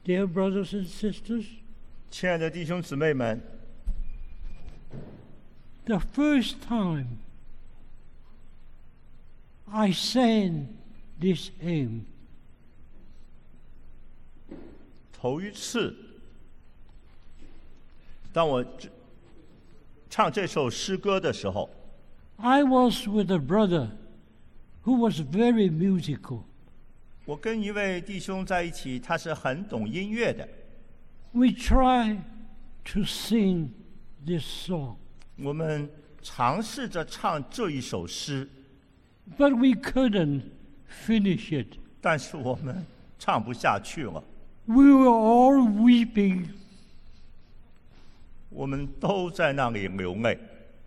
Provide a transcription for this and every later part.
Dear brothers and sisters, 亲爱的弟兄姊妹们， the first time I sang this hymn, 头一次，当我唱这首诗歌的时候， I was with a brother who was very musical. 我跟一位弟兄在一起，他是很懂音乐的。 We tried to sing this song, 我们尝试着唱这一首诗， but we couldn't finish it. 但是我们唱不下去了。 We were all weeping. 我们都在那里流泪。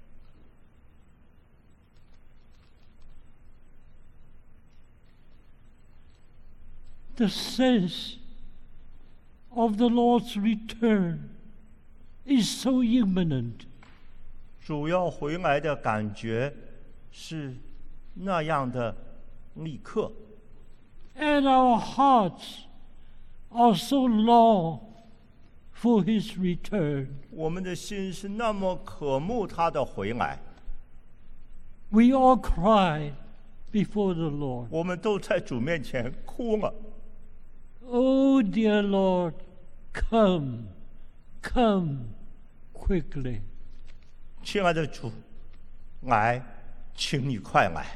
The sense of the Lord's return is so imminent. 主要回来的感觉是那样的立刻， And our hearts are so long for His return. 我们的心是那么渴慕他的回来， We all cried before the Lord. 我们都在主面前哭了。 Oh, dear Lord, come, come quickly. 亲爱的主，来，请你快来。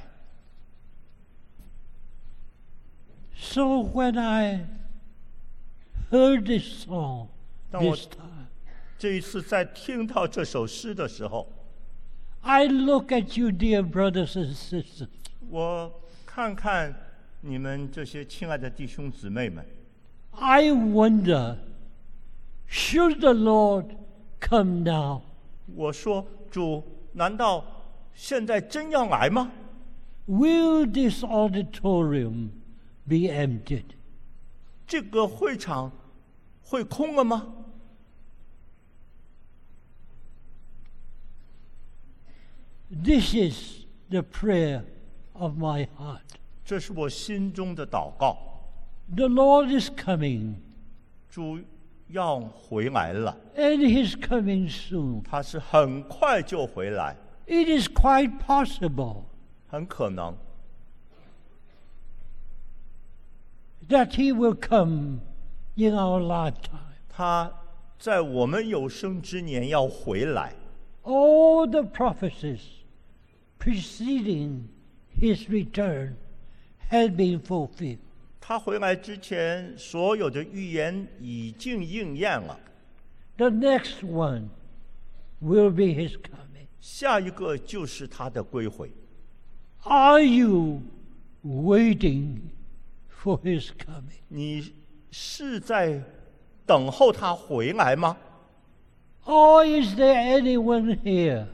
So when I heard this song 当我 this time, 这一次在听到这首诗的时候， I look at you, dear brothers and sisters. 我看看你们这些亲爱的弟兄姊妹们， I wonder, should the Lord come now? 我说主，难道现在真要来吗？ Will this auditorium be emptied? 这个会场会空了吗？ This is the prayer of my heart. 这是我心中的祷告。 The Lord is coming, 主要回来了， and He's coming soon. 他是很快就回来， It is quite possible 很可能 that He will come in our lifetime. 他在我们有生之年要回来。 All the prophecies preceding His return had been fulfilled. 他回来之前，所有的预言已经应验了。 The next one will be His coming. 下一个就是他的归回。 Are you waiting for His coming? 你是在等候他回来吗？ Or is there anyone here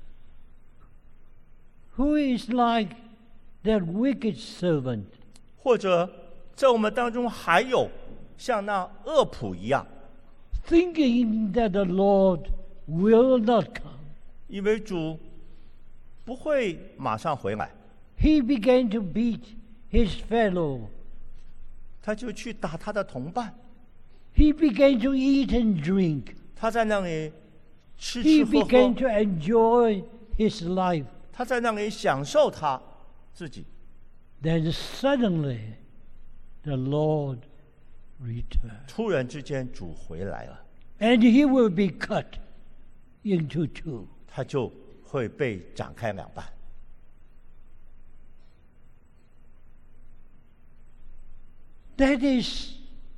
who is like that wicked servant 或者在我们当中还有像那恶仆一样， thinking that the Lord will not come? 以为主不会马上回来， He began to beat his fellow. 他就去打他的同伴， He began to eat and drink. 他在那里吃 He 吃喝 began 喝， to enjoy his life. 他在那里享受他自己。 Then suddenly the Lord returned. 突然之间，主回来了， And he will be cut into two. 他就会被展开两半。 That is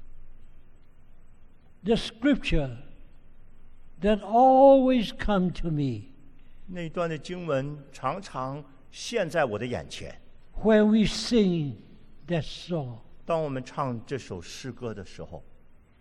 the scripture that always come to me 那一段的经文常常现在我的眼前。 when we sing that song. 当我们唱这首诗歌的时候，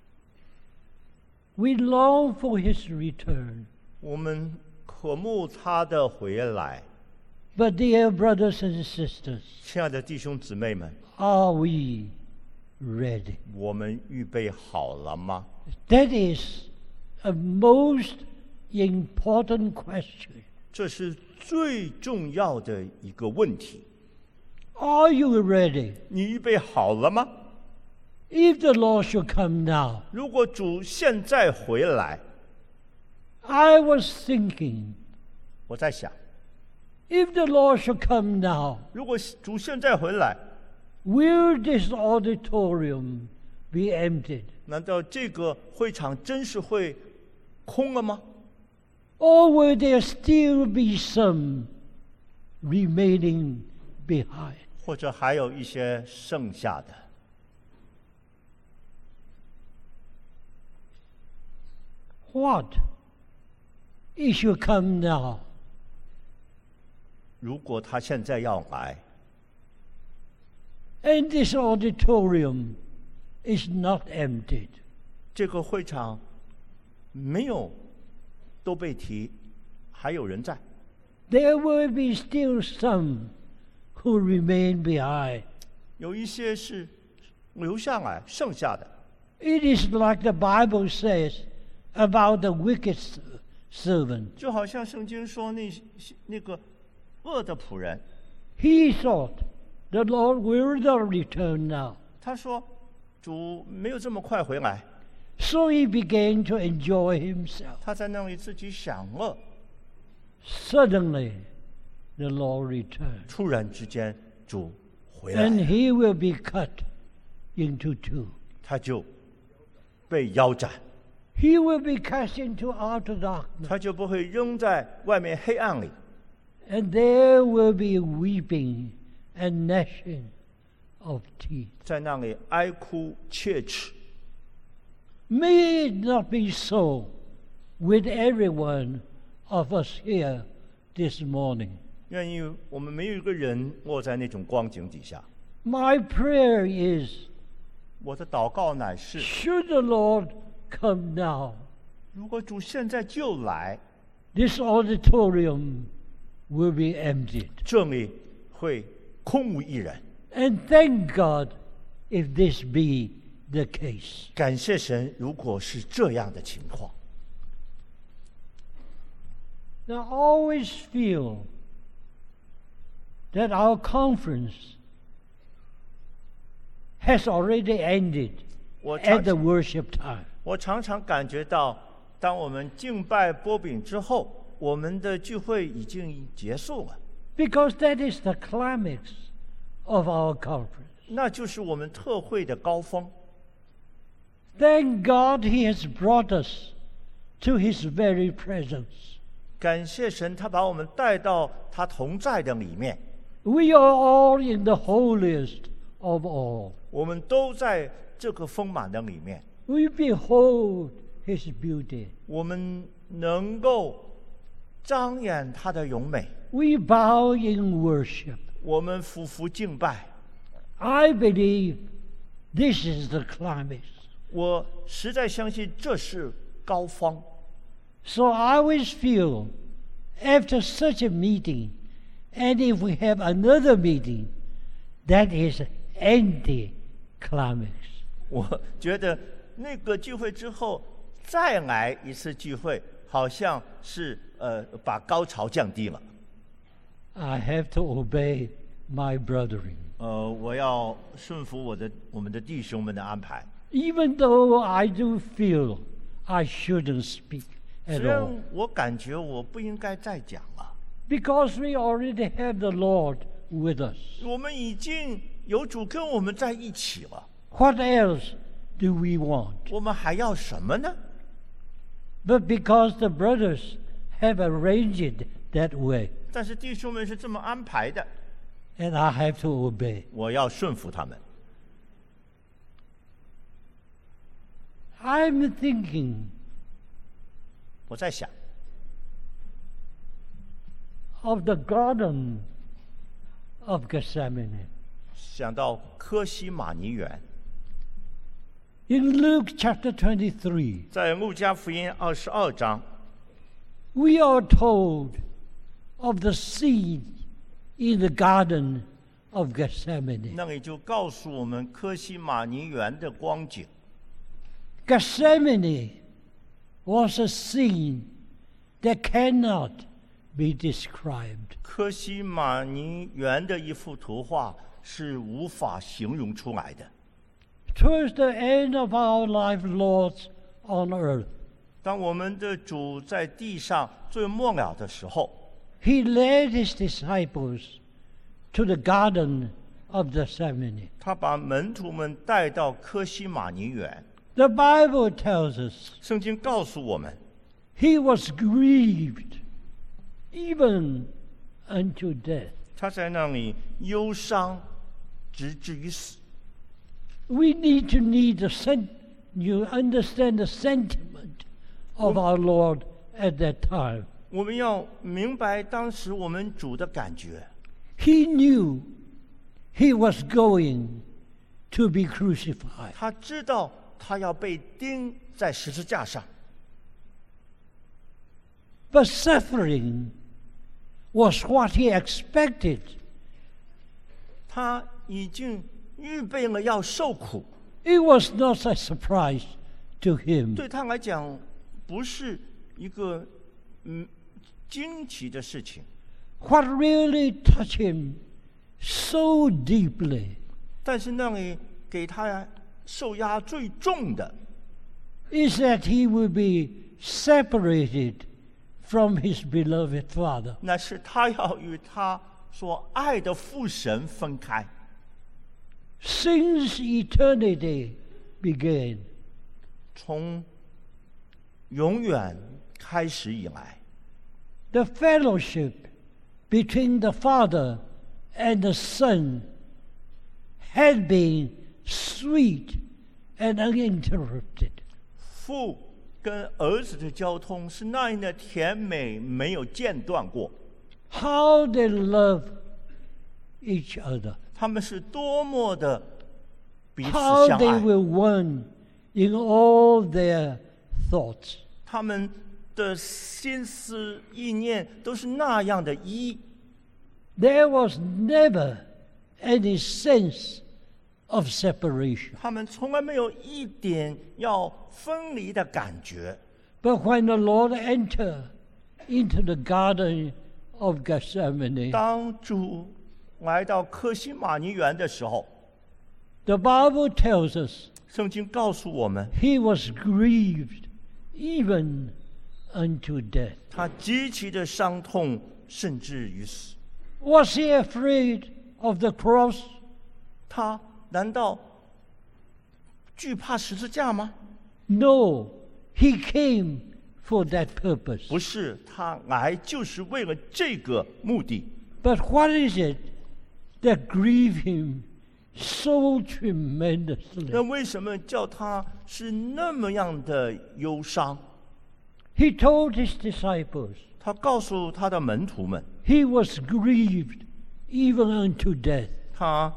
We long for his return. 我们渴慕他的回来。 But dear brothers and sisters, 亲爱的弟兄姊妹们， are we ready? 我们预备好了吗？ That is a most important question. 这是最重要的一个问题。 Are you ready? 你预备好了吗？ If the Lord should come now, 如果主现在回来， I was thinking, 我在想， if the Lord should come now, 如果主现在回来， will this auditorium be emptied? 难道这个会场真是会空了吗？ Or will there still be some remaining behind? 或者还有一些剩下的？ What if you come now? 如果他现在要来， And this auditorium is not emptied. 这个会场没有都被提，还有人在， There will be still some who remain behind. 有一些是留下来剩下的。 It is like the Bible says about the wicked servant. 就好像圣经说那个恶的仆人， He thought the Lord will not return now. 他说主没有这么快回来， So he began to enjoy himself. 他在那里自己享乐。 Suddenly, the Lord returned. 突然之间，主回来 And 了， he will be cut into two. 他就被腰斩， He will be cast into outer darkness. 他就不会扔在外面黑暗里， And there will be weeping and gnashing of teeth. 在那里哀哭切齿。 May it not be so with every one of us here this morning. 愿意我们没有一个人落在那种光景底下。 My prayer is, 我的祷告乃是： should the Lord come now, 如果主现在就来， this auditorium will be emptied. 这里会空无一人。 And thank God if this be the case. 感谢神，如果是这样的情况。 Now, I always feel that our conference has already ended 我 at the worship time. 我常常感觉到，当我们敬拜波饼之后，我们的聚会已经结束了， Because that is the climax of our conference. 那就是我们特会的高峰。 Thank God He has brought us to His very presence. 感谢神，他把我们带到他同在的里面， We are all in the holiest of all. 我们都在这个丰满的里面， We behold His beauty. 我们能够张眼他的荣美， We bow in worship. 我们俯伏敬拜。 I believe this is the climax. 我实在相信这是高峰。 So I always feel after such a meeting, and if we have another meeting, that is anti-climax. 我觉得那个聚会之后再来一次聚会，好像是把高潮降低了。 I have to obey my brethren. 我要顺服我们的弟兄们的安排。 Even though I do feel I shouldn't speak 虽 at 然 all. 我感觉我不应该再讲了， Because we already have the Lord with us. 我们已经有主跟我们在一起了， What else do we want? 我们还要什么呢？ But because the brothers have arranged it that way, 但是弟兄们是这么安排的， and I have to obey. 我要顺服他们。 I'm thinking 我在想， of the Garden of Gethsemane. 想到科西玛尼园， In Luke chapter 23, 在路加福音22章， we are told of the scene in the Garden of Gethsemane. 那里就告诉我们科西玛尼园的光景。 Gethsemane was a scene that cannot be described. 科西玛尼园的一幅图画是无法形容出来的。 towards the end of our life, Lord, on earth, 当我们的主在地上最末了的时候， he led his disciples to the Garden of Gethsemane. 他把门徒们带到科西玛尼园。 The Bible tells us 圣经告诉我们， he was grieved even unto death. 他在那里忧伤，直至于死。 We need you understand the sentiment of our Lord at that time. 我们要明白当时我们主的感觉。 He knew he was going to be crucified. 他知道他要被钉在十字架上， But suffering was what he expected. 他已经预备了要受苦。 It was not a surprise to him. 对他来讲，不是一个惊奇的事情。 What really touched him so deeply 但是那里给他受压最重的， is that he will be separated from his beloved Father. 那是他要与他所爱的父神分开。 Since eternity began, 从永远开始以来， the fellowship between the Father and the Son had been sweet and uninterrupted. 父跟儿子的交通是那样的甜美，没有间断过。 How they love each other. 他们是多么的彼此 How 相 they 爱， were one in all their thoughts. 他们的心思意念都是那样的一。 There was never any sense of separation. 他们从来没有一点要分离的感觉。 But when the Lord entered into the Garden of Gethsemane, 当主来到科西玛尼园的时候， the Bible tells us 圣经告诉我们， he was grieved even unto death. 他极其的伤痛，甚至于死。 Was he afraid of the cross? 他难道惧怕十字架吗？ No, he came for that purpose. 不是，他来就是为了这个目的。 But what is it that grieved him so tremendously? 那为什么叫他是那么样的忧伤？ He told his disciples 他告诉他的门徒们， he was grieved even unto death. 他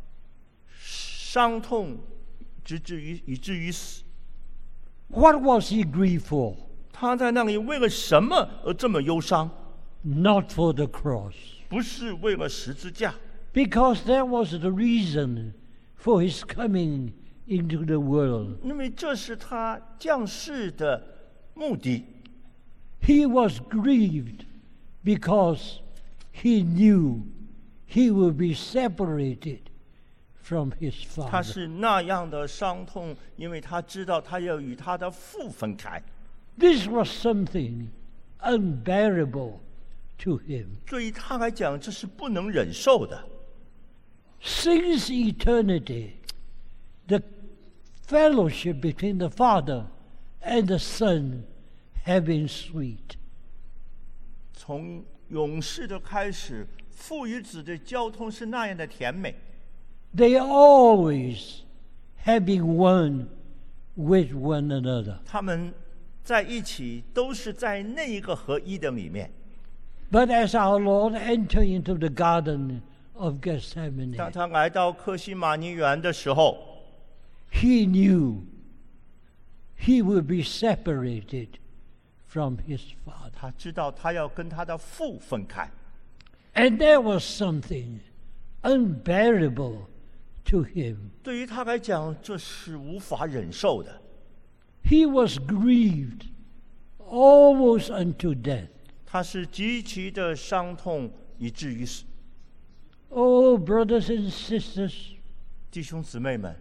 伤痛，以至于死。 What was he grieved for? 他在那里为了什么而这么忧伤？ Not for the cross. 不是为了十字架， Because that was the reason for his coming into the world. 因为这是他降世的目的。 He was grieved because he knew he would be separated from his 他 Father. 是那样的伤痛，因为他知道他要与他的父分开。 This was something unbearable to him. 对于他来讲，这是不能忍受的。 Since eternity, the fellowship between the Father and the Son have been sweet. 从永世的开始，父与子的交通是那样的甜美， They always have been one with one another. 他们在一起都是在那一个合一的里面。 But as our Lord entered into the Garden of Gethsemane, 当他来到科西玛尼园的时候， he knew he would be separated from his Father. 他知道他要跟他的父分开， And there was something unbearable to him. 对于他来讲，这是无法忍受的。 He was grieved almost unto death. 他是极其的伤痛，以至于死。 Oh, brothers and sisters, 弟兄姊妹们，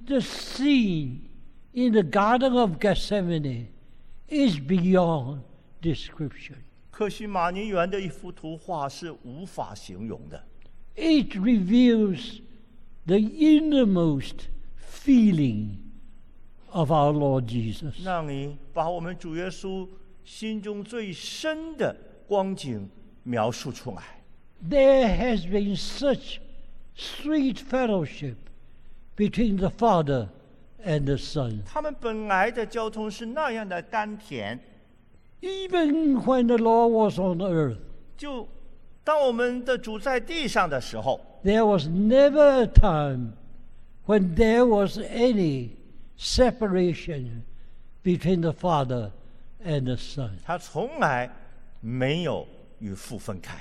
The scene in the Garden of Gethsemane is beyond description. 客西马尼园的一幅图画是无法形容的， It reveals the innermost feeling of our Lord Jesus. 让你把我们主耶稣心中最深的光景描述出来。 There has been such sweet fellowship between the Father and the Son. 他们本来的交通是那样的甘甜， Even when the Lord was on earth, 就当我们的主在地上的时候， there was never a time when there was any separation between the Father and the Son. 他从来没有与父分开。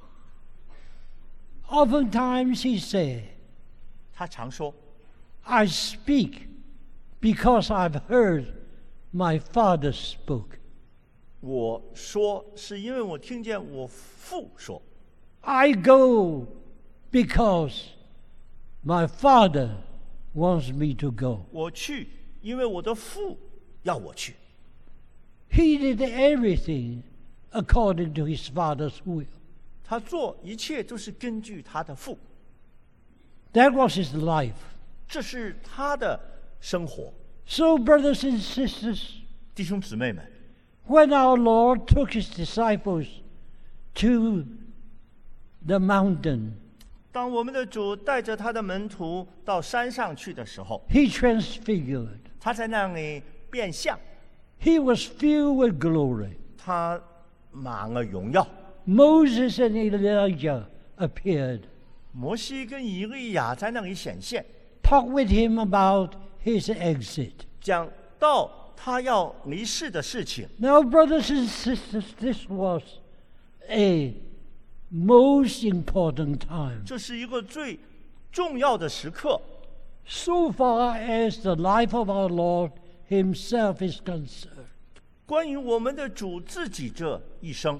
Oftentimes he said, 他常说 I speak because I've heard my Father spoke. 我说是因为我听见我父说， I go because my Father wants me to go. 我去，因为我的父要我去。 He did everything according to his Father's will. 他做一切都是根据他的父， That was his life. 这是他的生活。 So, brothers and sisters, 弟兄姊妹们， when our Lord took his disciples to the mountain, 当我们的主带着他的门徒到山上去的时候， he transfigured. 他在那里变相， He was filled with glory. 他满了荣耀。 Moses and Elijah appeared, 摩西跟以利亚在那里显现， talked with him about his exit. 讲到他要离世的事情。 Now, brothers and sisters, this was a most important time. 这是一个最重要的时刻。 So far as the life of our Lord himself is concerned, 关于我们的主自己这一生，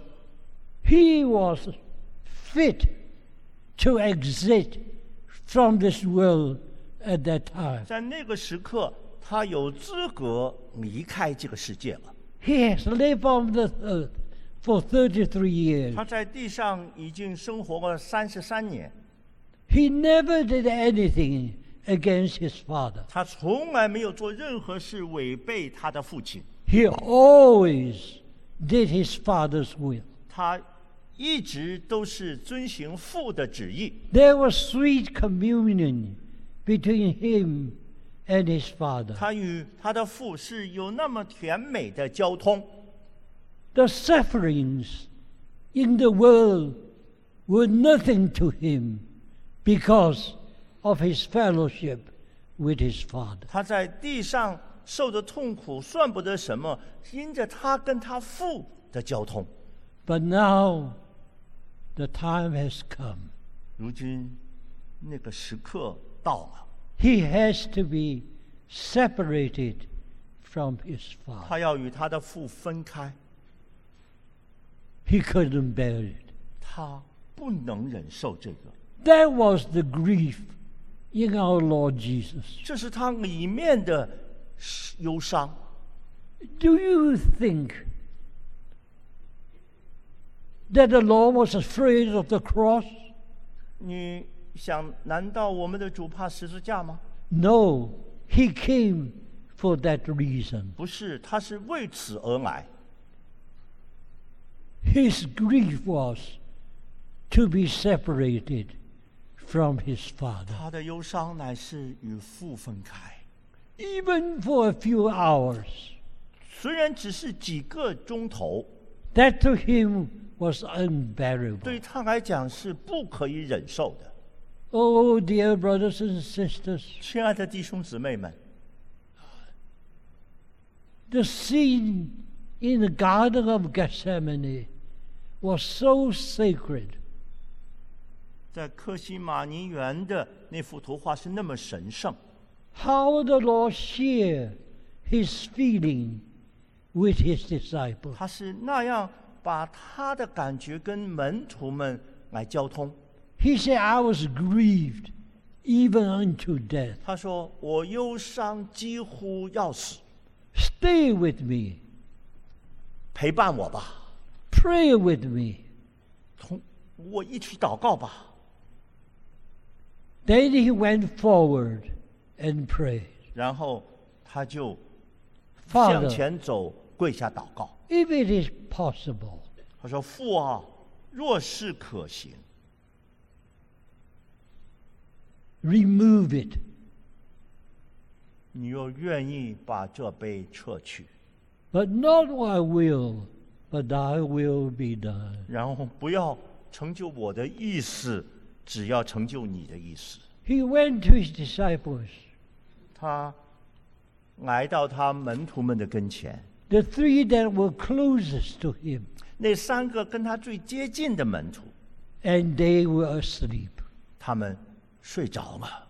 he was fit to exit from this world at that time. 在那个时刻，他有资格离开这个世界了。 He has lived on the earth for 33 years. 他在地上已经生活了33年， He never did anything against his father. 他从来没有做任何事违背他的父亲， He always did his father's will. 他一直都是遵行父的旨意。 There was sweet communion between him and his father. 他与他的父是有那么甜美的交通。 The sufferings in the world were nothing to him because of his fellowship with his father. 他在地上受的痛苦算不得什么，因着他跟他父的交通。 But now the time has come. 如今那个时刻到了， He has to be separated from his father. 他要与他的父分开， He couldn't bear it. 他不能忍受这个， That was the grief in our Lord Jesus. 这是他里面的忧伤。 Do you think that the Lord was afraid of the cross? 你想，难道我们的主怕十字架吗？ No, he came for that reason. 不是，他是为此而来。 His grief was to be separated from his father. 他的忧伤乃是与父分开， Even for a few hours, 虽然只是几个钟头， that to him was 对 unbearable. 他来讲是不可以忍受的。 Oh, dear brothers and sisters, 亲爱的弟兄姊妹们， the scene in the Garden of Gethsemane was so sacred. 在克西马尼园的那幅图画是那么神圣， How the Lord shared his feeling with his disciples. 他是那样把他的感觉跟门徒们来交通。 He said, I was grieved even unto death. 他说：“我忧伤几乎要死， Stay with me, 陪伴我吧， pray with me. 同我一起祷告吧。” Then he went forward and prayed. 然后他就 Father, 向前走，跪下祷告。 if it is possible, 他说：“父啊，若是可行， remove it. 你又愿意把这杯撤去， But not I will, but thy will be done. 然后不要成就我的意思，只要成就你的意思。” He went to his disciples, 他来到他门徒们的跟前， the three that were closest to him, 那3个跟他最接近的门徒， and they were asleep. 他们睡着了，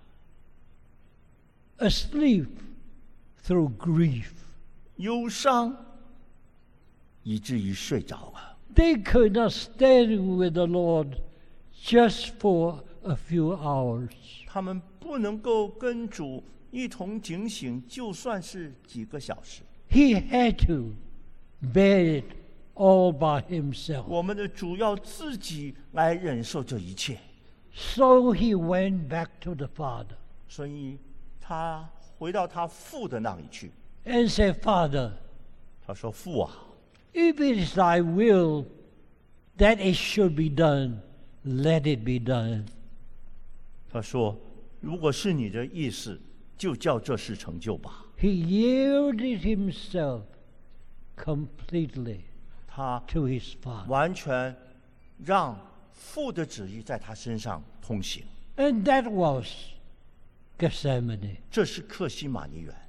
Asleep through grief. 忧伤，以至于睡着了。 They could not stand with the Lord just for a few hours. 他们不能够跟主一同警醒，就算是几个小时。 He had to bear it all by himself. 我们的主要自己来忍受这一切， So he went back to the Father 所以他回到他父的那里去。 and said, Father, 他说：“父啊， if it is thy will that it should be done, let it be done. 他说，如果是你的意思，就叫这事成就吧。” He yielded himself completely 他 to his Father. 完全让父的旨意在他身上通行。 And that was Gethsemane. 这是客西马尼园。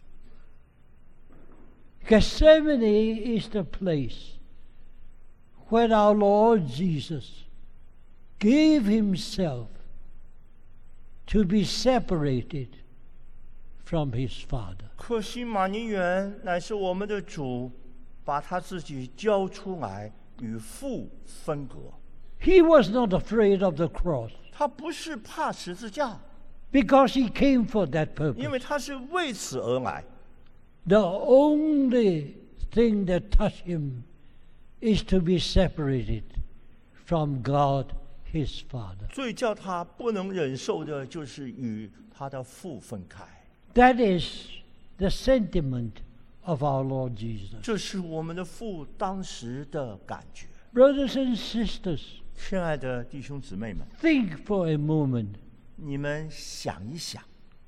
Gethsemane is the place where our Lord Jesus gave himself to be separated from his Father. 客西马尼园乃是我们的主把他自己交出来，与父分隔。 He was not afraid of the cross 他不是怕十字架， because he came for that 因 purpose. 为他是为此而来。 The only thing that touched him is to be separated from God, his Father. 最叫他不能忍受的就是与他的父分开。 That is the sentiment of our Lord Jesus. 这是我们的父当时的感觉。 Brothers and sisters, 亲爱的弟兄姊妹们， think for a moment. 你们想一想，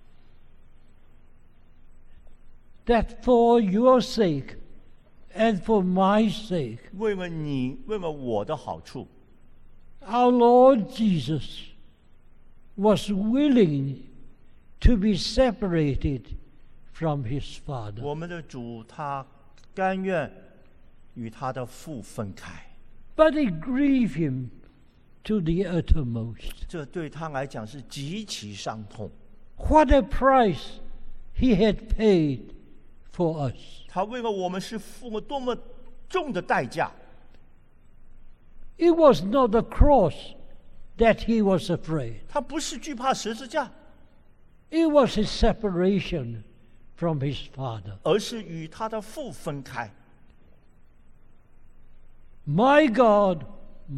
That for your sake and for my sake, 为了你，为了我的好处， our Lord Jesus was willing to be separated from his Father. 我们的主他甘愿与他的父分开， But it grieved him to the uttermost. 这对他来讲是极其伤痛。 What a price he had paid for us. 他为了我们是付了多么重的代价。 It was not the cross that he was afraid. 他不是惧怕十字架， It was his separation from his Father. 而是与他的父分开。 My God,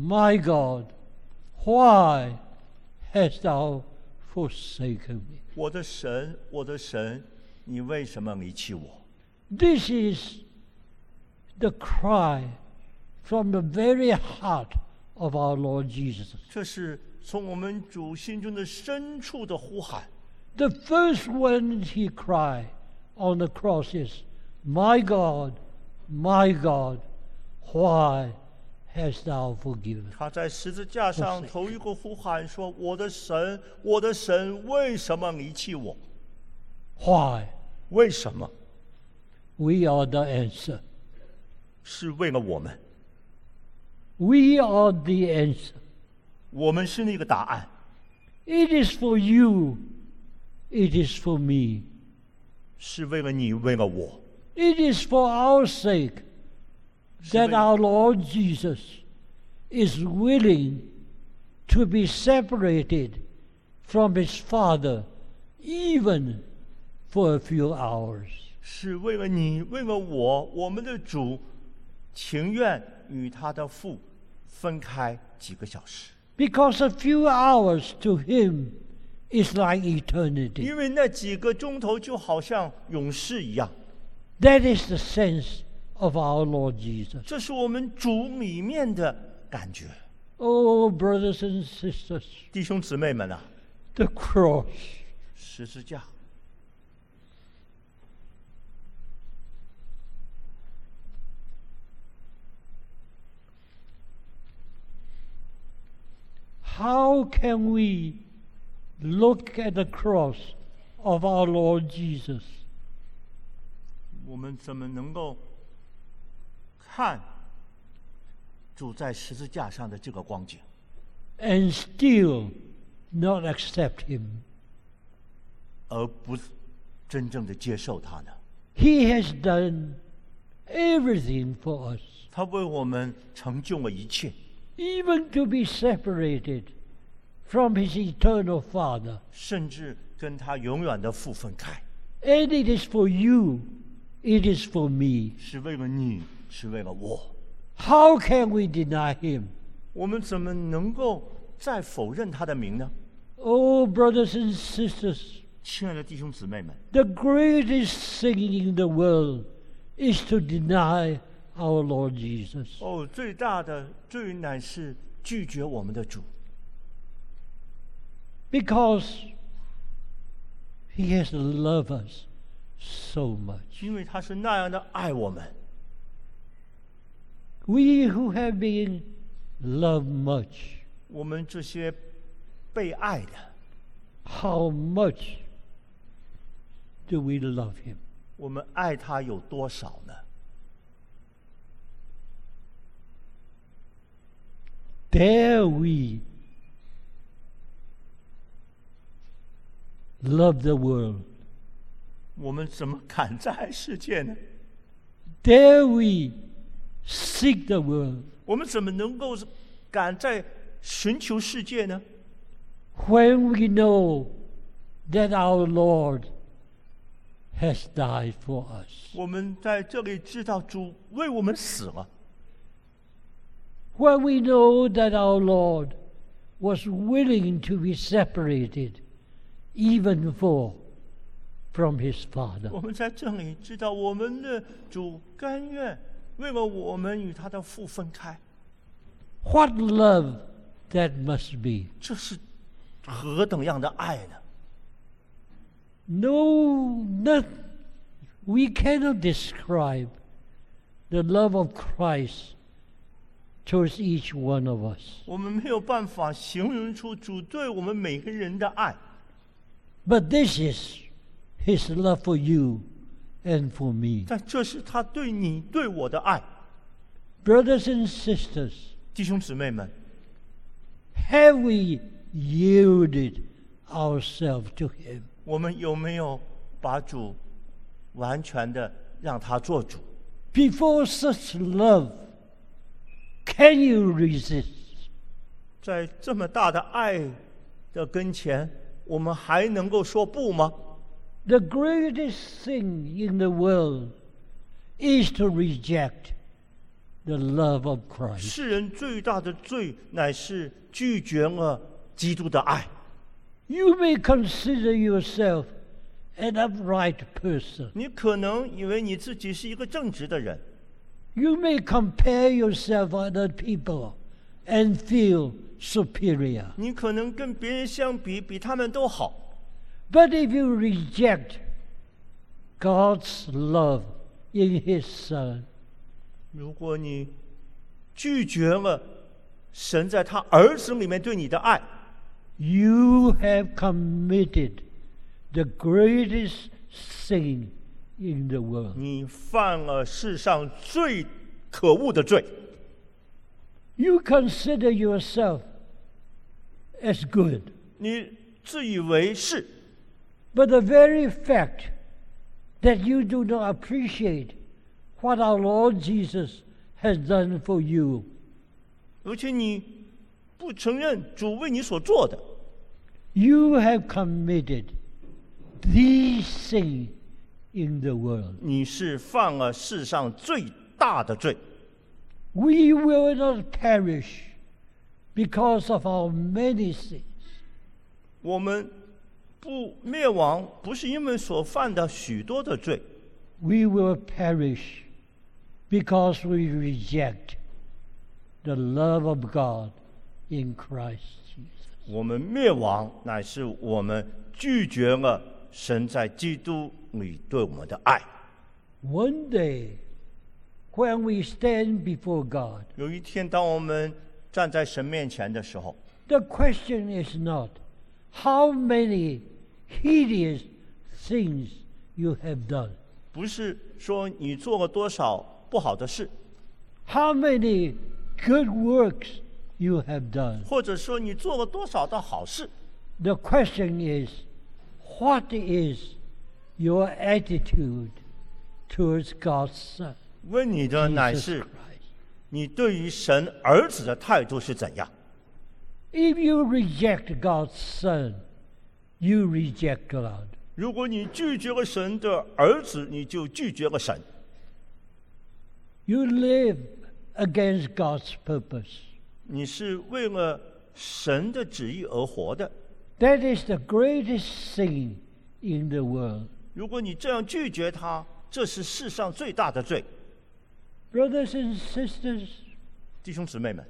why hast thou forsaken me? 我的神，我的神，你为什么离弃我？ This is the cry from the very heart of our Lord Jesus. 这是从我们主心中的深处的呼喊。 The first one he cried on the cross is, my God, why hast thou forgiven? 他在十字架上头一个呼喊说：“我的神，我的神，为什么离弃我？ Why? 为什么？ We are the answer. 是为了我们， We are the answer. 我们是那个答案。 It is for you. It is for me. 是为了你，为了我， It is for our sake that our Lord Jesus is willing to be separated from his Father, even for a few hours. 是为了你，为了我，我们的主情愿与他的父分开几个小时， Because a few hours to him is like eternity. 因为那几个钟头就好像永世一样。 That is the sense of our Lord Jesus. 这是我们主里面的感觉。 Oh, brothers and sisters, 弟兄姊妹们啊， the cross. 十字架， How can we look at the cross of our Lord Jesus 我们怎么能够看主在十字架上的这个光景， and still not accept him? 而不真正的接受他呢？ He has done everything for us, 他为我们成就了一切， even to be separated from his eternal Father. 甚至跟他永远的父分开， And it is for you, it is for me. 是为了你，是为了我。 How can we deny him? 我们怎么能够再否认他的名呢？ Oh, brothers and sisters, 亲爱的弟兄姊妹们， the greatest sin in the world is to deny our Lord Jesus. 哦，最大的罪乃是拒绝我们的主， Because he has loved us so much. 因为他是那样的爱我们。 We who have been loved much, 我们这些被爱的， how much do we love him? 我们爱他有多少呢？ Dare we love the world? 我们怎么敢在爱世界呢？ Dare we seek the world 我们怎么能够敢在寻求世界呢？ when we know that our Lord has died for us? 我们在这里知道主为我们死了， When we know that our Lord was willing to be separated even from his Father. 我们在这里知道我们的主甘愿为了我们与他的父分开， What love that must be. 这是何等样的爱呢？ We cannot describe the love of Christ towards each one of us. 我们没有办法形容出主对我们每个人的爱， But this is his love for you and for me. 但这是他对你对我的爱。 Brothers and sisters, 弟兄姊妹们， have we yielded ourselves to him? 我们有没有把主完全的让他做主？ Before such love, can you resist? 在这么大的爱的跟前，我们还能够说不吗？ The greatest thing in the world is to reject the love of Christ. 世人最大的罪乃是拒绝了基督的爱。 You may consider yourself an upright person. 你可能以为你自己是一个正直的人， You may compare yourself with other people and feel superior. 你可能跟别人相比，比他们都好。 But if you reject God's love in his Son, 如果你拒绝了神在他儿子里面对你的爱， you have committed the greatest sin in the world. 你犯了世上最可恶的罪。 You consider yourself as good. 你自以为是， But the very fact that you do not appreciate what our Lord Jesus has done for you, 而且你不承认主为你所做的， You have committed the sin in the world. 你是犯了世上最大的罪。 We will not perish because of our many sins. 我们不灭亡，不是因为所犯的许多的罪， We will perish because we reject the love of God in Christ Jesus. 我们灭亡乃是我们拒绝了神在基督里对我们的爱。 One day, when we stand before God, 有一天，当我们站在神面前的时候， the question is not how many hideous things you have done, 不是说你做了多少不好的事， how many good works you have done. 或者说你做了多少的好事， The question is, what is your attitude towards God's Son, 问你的乃 Jesus 是 Christ? 你对于神儿子的态度是怎样。 If you reject God's Son, you reject God. 如果你拒绝了神的儿子，你就拒绝了神， You live against God's purpose. 你是为了神的旨意而活的。 That is the greatest sin in the world. 如果你这样拒绝他，这是世上最大的罪。 Brothers and sisters, 弟兄姊妹们，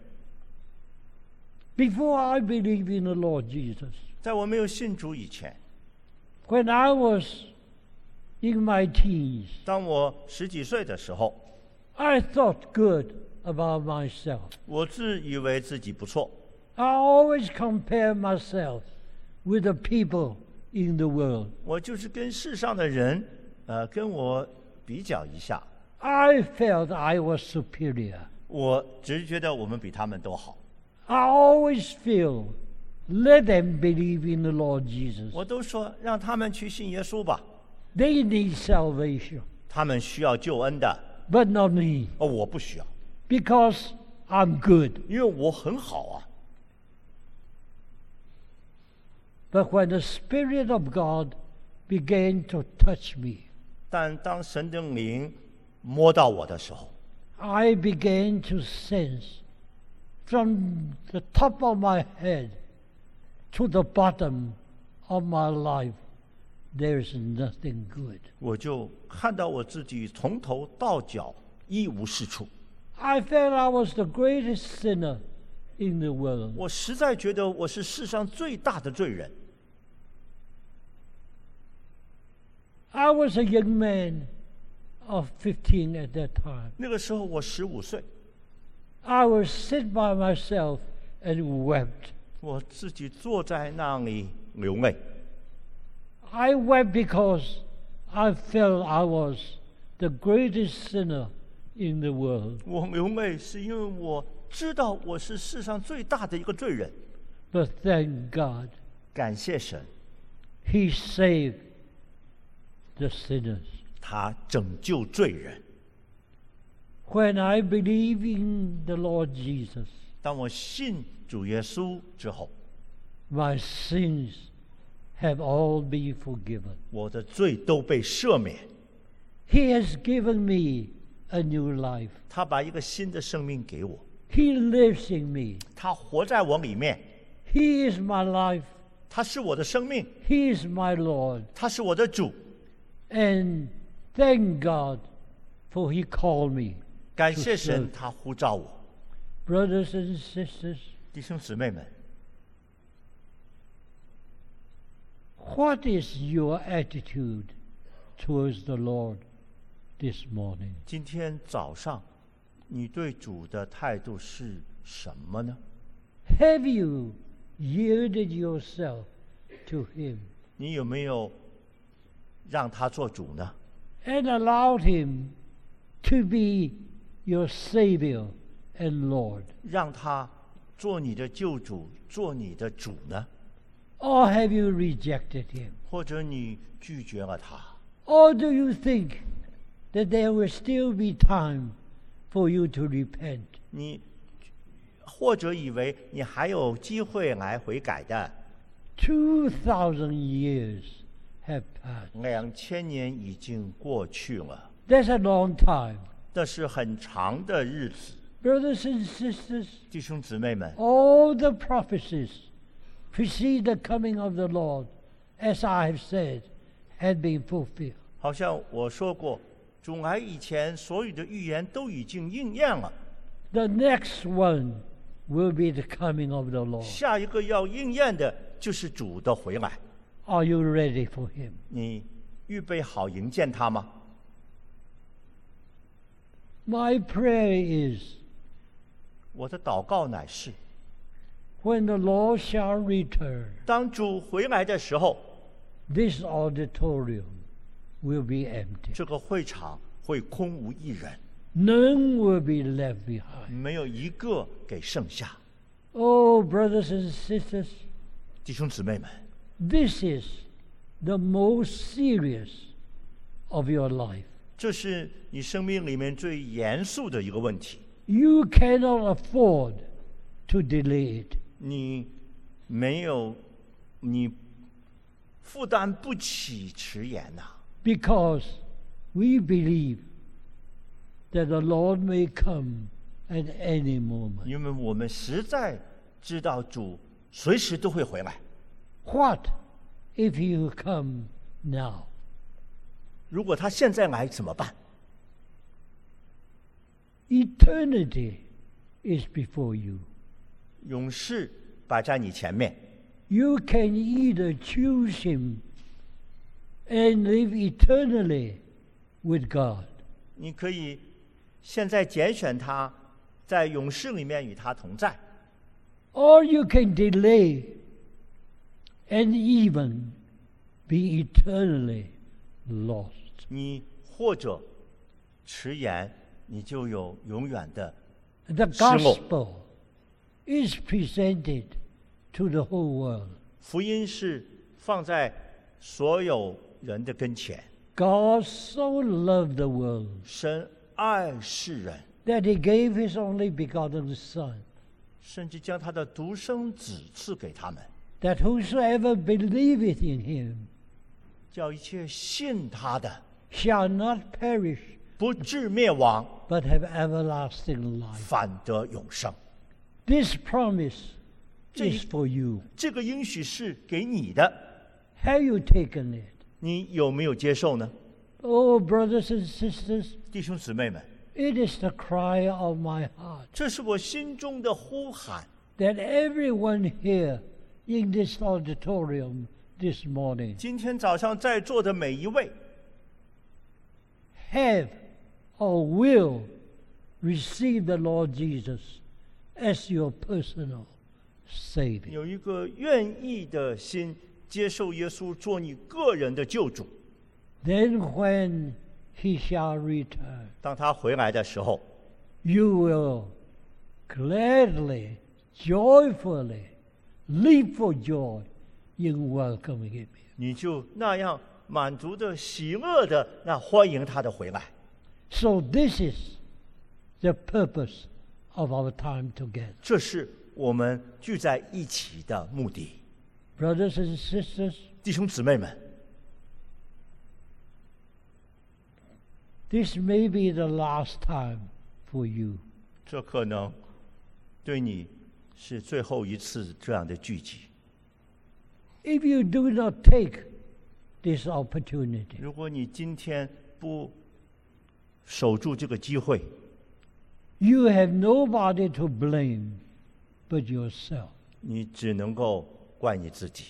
before I believe in the Lord Jesus, 在我没有信主以前， when I was in my teens, 当我10几岁的时候， I thought good about myself. 我自以为自己不错， I always compare myself with the people in the world. 我就是跟世上的人，跟我比较一下， I felt I was superior. 我只是觉得我们比他们都好。 I always feel, let them believe in the Lord Jesus. 我都说让他们去信耶稣吧， They need salvation, 他们需要救恩的， but not me, 我不需要， because I'm good. 因为我很好啊。 But when the Spirit of God began to touch me, 但当神的灵摸到我的时候， I began to sense from the top of my head to the bottom of my life, there's nothing good. 我就看到我自己从头到脚一无是处。 I felt I was the greatest sinner in the world. 我实在觉得我是世上最大的罪人。 I was a young man of 15 at that time. 那个时候我15岁， I was sit by myself and wept. 我自己坐在那里流泪。 I wept because I felt I was the greatest sinner in the world. 我流泪是因为我知道我是世上最大的一个罪人。 But thank God, 感谢神， He saved the sinners. 他拯救罪人。 When I believe in the Lord Jesus, 当我信主耶稣之后， my sins have all been forgiven. 我的罪都被赦免。 He has given me a new life. 他把一个新的生命给我， He lives in me. 他活在我里面， He is my life. 他是我的生命， He is my Lord. 他是我的主。 And thank God for He called me. 感谢神，他呼召我。 Brothers and sisters, 弟兄姊妹们， what is your attitude towards the Lord this morning? 今天早上你对主的态度是什么呢？ Have you yielded yourself to Him 你有没有让他做主呢？ and allowed Him to be your Savior and Lord? 让他做你的救主，做你的主呢？ Or have you rejected Him? 或者你拒绝了他？ Or do you think that there will still be time for you to repent? 你或者以为你还有机会来悔改的？ 2,000 years have passed. 2000年已经过去了， That's a long time. 那是很长的日子。 Brothers and sisters, 弟兄姊妹们， all the prophecies precede the coming of the Lord, as I have said, had been fulfilled. 好像我说过，主来以前所有的预言都已经应验了， The next one will be the coming of the Lord. 下一个要应验的就是主的回来。 Are you ready for him? 你预备好迎见他吗？ My prayer is, 我的祷告乃是， when the Lord shall return, 当主回来的时候， this auditorium will be empty. 这个会场会空无一人， None will be left behind. 没有一个给剩下。 Oh, brothers and sisters, 弟兄姊妹们， this is the most serious of your life. 这是你生命里面最严肃的一个问题。 You cannot afford to delay it. 你没有，你负担不起迟延呐、 Because we believe that the Lord may come at any moment. 因为我们实在知道主随时都会回来。 What if He come now? 如果他现在来怎么办？ Eternity is before you. 永世摆在你前面， You can either choose Him and live eternally with God, 你可以现在拣选他，在永世里面与他同在， or you can delay and even be eternally lost. 你或者迟延，你就有永远的 The 失落。 gospel is presented to the whole world. 福音是放在所有人的跟前。 God so loved the world 神爱世人， that He gave His only begotten Son, 甚至将他的独生子赐给他们， that whosoever believeth in Him 叫一切信他的 shall not perish, 不至灭亡， but have everlasting life. 反得永生。 This promise 这 is for you. 这个应许是给你的， Have you taken it? 你有没有接受呢？ Oh, brothers and sisters, 弟兄姊妹们， it is the cry of my heart 这是我心中的呼喊， that everyone here in this auditorium this morning 今天早上在座的每一位， have or will receive the Lord Jesus as your personal Savior. 有一个愿意的心，接受耶稣做你个人的救主。 Then when He shall return, 当他回来的时候， you will gladly, joyfully leap for joy in welcoming Him. 你就那样满足的、喜乐的，那欢迎他的回来。 So this is the purpose of our time together. 这是我们聚在一起的目的。 Brothers and sisters, 弟兄姊妹们， this may be the last time for you. 这可能对你是最后一次这样的聚集。 If you do not take this opportunity, 如果你今天不守住这个机会， you have nobody to blame but yourself. 你只能够怪你自己。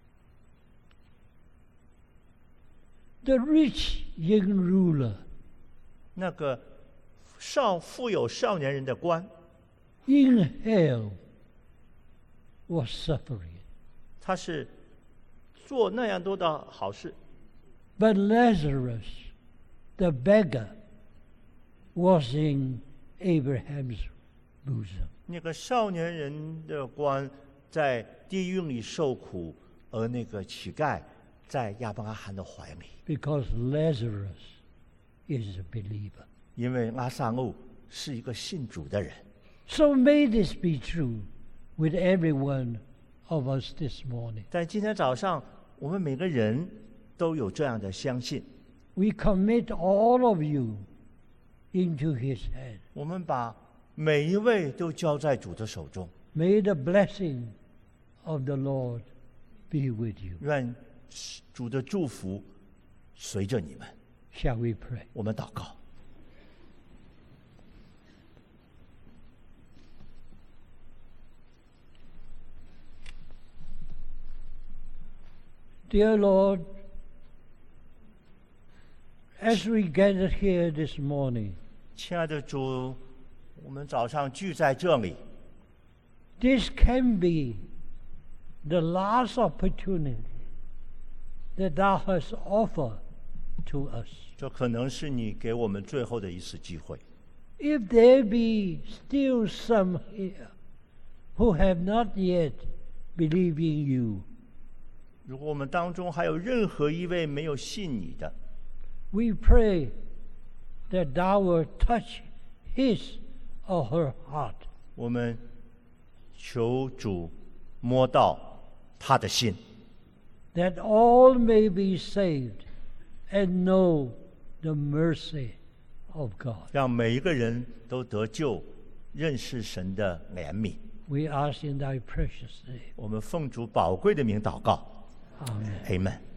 The rich young ruler 那个富有少年人的官， in hell was suffering. 他是做那样多的好事， But Lazarus, the beggar, was in Abraham's bosom. 那个少年人的官在地狱里受苦，而那个乞丐在亚伯拉罕的怀里。 Because Lazarus is a believer. 因为拉撒路是一个信主的人， So may this be true with every one of us this morning. 在今天早上，我们每个人都有这样的相信。 We commit all of you into His hand. 我们把每一位都交在主的手中。 May the blessing of the Lord be with you. 愿主的祝福随着你们。 Shall we pray? 我们祷告。 Dear Lord, as we gather here this morning, 亲爱的主，我们早上聚在这里， this can be the last opportunity that Thou hast offered to us. 这可能是你给我们最后的一次机会。 If there be still some here who have not yet believed in You, 如果我们当中还有任何一位没有信你的， we pray that Thou will touch his or her heart, 我们求主摸到他的心， that all may be saved and know the mercy of God. 让每一个人都得救，认识神的怜悯。 We ask in Thy precious name. 我们奉主宝贵的名祷告。 Amen. Amen。